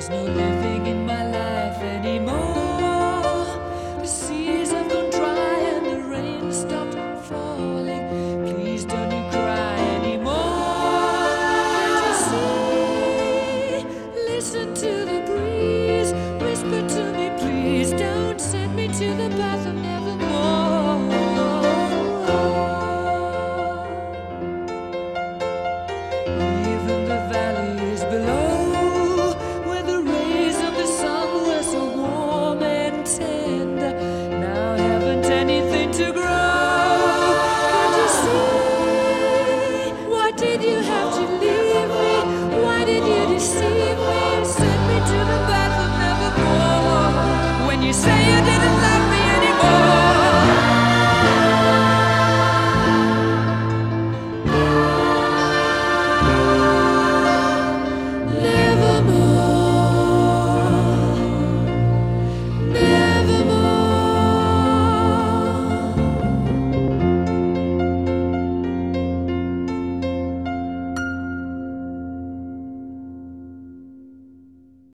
There's no living in my life anymore. The seas have gone dry and the rain stopped falling. Please don't you cry anymore. Can't you see? Listen to the breeze. Whisper to me, please don't send me to the path of nevermore. Even the valleys below, where the rays of the sun were so warm and tender, now haven't anything to grow. Can't you see? Why did you have to leave me? Why did you deceive me? Send me to the path of nevermore. When you say it